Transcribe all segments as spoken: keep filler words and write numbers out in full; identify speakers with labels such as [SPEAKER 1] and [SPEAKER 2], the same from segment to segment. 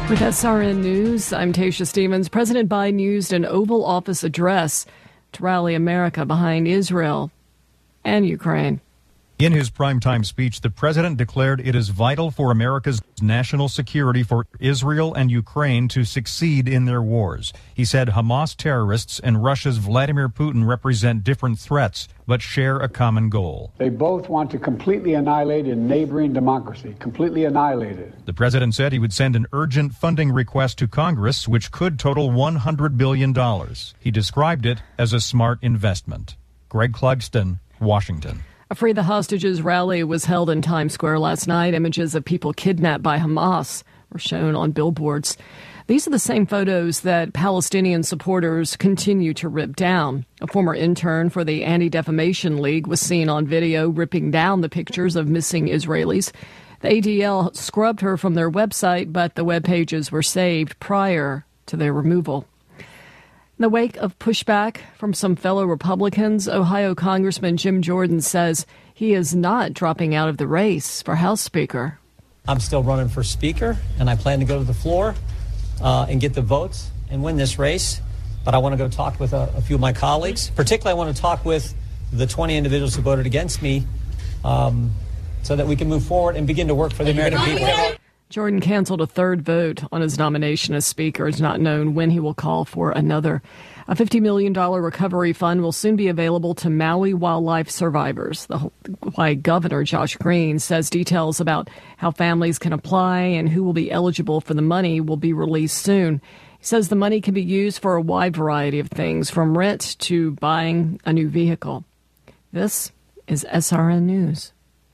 [SPEAKER 1] With S R N News, I'm Tasha Stevens. President Biden used an Oval Office address to rally America behind Israel and Ukraine.
[SPEAKER 2] In his primetime speech, the president declared it is vital for America's national security for Israel and Ukraine to succeed in their wars. He said Hamas terrorists and Russia's Vladimir Putin represent different threats, but share a common goal.
[SPEAKER 3] They both want to completely annihilate a neighboring democracy, completely annihilate it.
[SPEAKER 2] The president said he would send an urgent funding request to Congress, which could total one hundred billion dollars. He described it as a smart investment. Greg Clugston, Washington.
[SPEAKER 1] A Free the Hostages rally was held in Times Square last night. Images of people kidnapped by Hamas were shown on billboards. These are the same photos that Palestinian supporters continue to rip down. A former intern for the Anti-Defamation League was seen on video ripping down the pictures of missing Israelis. The A D L scrubbed her from their website, but the web pages were saved prior to their removal. In the wake of pushback from some fellow Republicans, Ohio Congressman Jim Jordan says he is not dropping out of the race for House Speaker.
[SPEAKER 4] I'm still running for Speaker, and I plan to go to the floor uh, and get the votes and win this race. But I want to go talk with a, a few of my colleagues. Particularly, I want to talk with the twenty individuals who voted against me um, so that we can move forward and begin to work for the American people.
[SPEAKER 1] Jordan canceled a third vote on his nomination as Speaker. It's not known when he will call for another. A fifty million dollars recovery fund will soon be available to Maui wildlife survivors. The Hawaii Governor Josh Green says details about how families can apply and who will be eligible for the money will be released soon. He says the money can be used for a wide variety of things, from rent to buying a new vehicle. This is S R N News.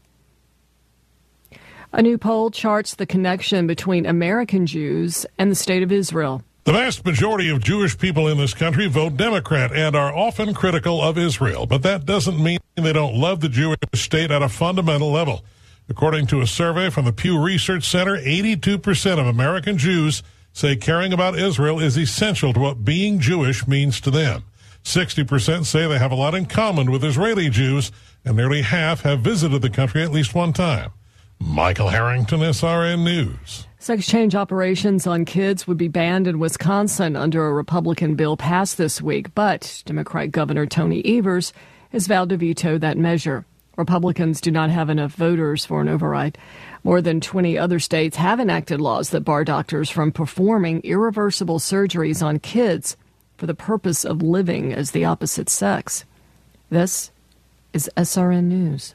[SPEAKER 1] A new poll charts the connection between American Jews and the State of Israel.
[SPEAKER 5] The vast majority of Jewish people in this country vote Democrat and are often critical of Israel, but that doesn't mean they don't love the Jewish state at a fundamental level. According to a survey from the Pew Research Center, eighty-two percent of American Jews say caring about Israel is essential to what being Jewish means to them. sixty percent say they have a lot in common with Israeli Jews, and nearly half have visited the country at least one time. Michael Harrington, S R N News.
[SPEAKER 1] Sex change operations on kids would be banned in Wisconsin under a Republican bill passed this week, but Democrat Governor Tony Evers has vowed to veto that measure. Republicans do not have enough voters for an override. More than twenty other states have enacted laws that bar doctors from performing irreversible surgeries on kids for the purpose of living as the opposite sex. This is S R N News.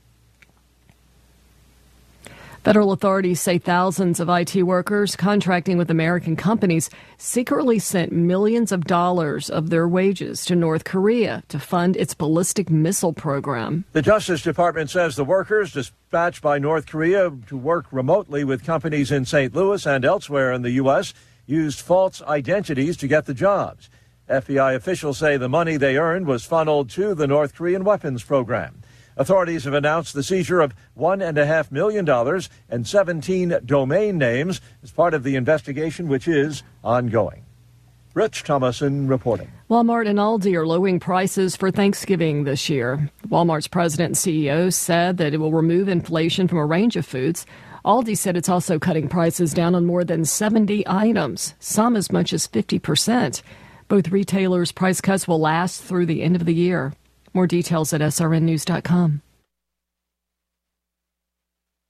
[SPEAKER 1] Federal authorities say thousands of I T workers contracting with American companies secretly sent millions of dollars of their wages to North Korea to fund its ballistic missile program.
[SPEAKER 6] The Justice Department says the workers dispatched by North Korea to work remotely with companies in Saint Louis and elsewhere in the U S used false identities to get the jobs. F B I officials say the money they earned was funneled to the North Korean weapons program. Authorities have announced the seizure of one point five million dollars and seventeen domain names as part of the investigation, which is ongoing. Rich Thomason reporting.
[SPEAKER 1] Walmart and Aldi are lowering prices for Thanksgiving this year. Walmart's president and C E O said that it will remove inflation from a range of foods. Aldi said it's also cutting prices down on more than seventy items, some as much as fifty percent. Both retailers' price cuts will last through the end of the year. More details at S R N news dot com.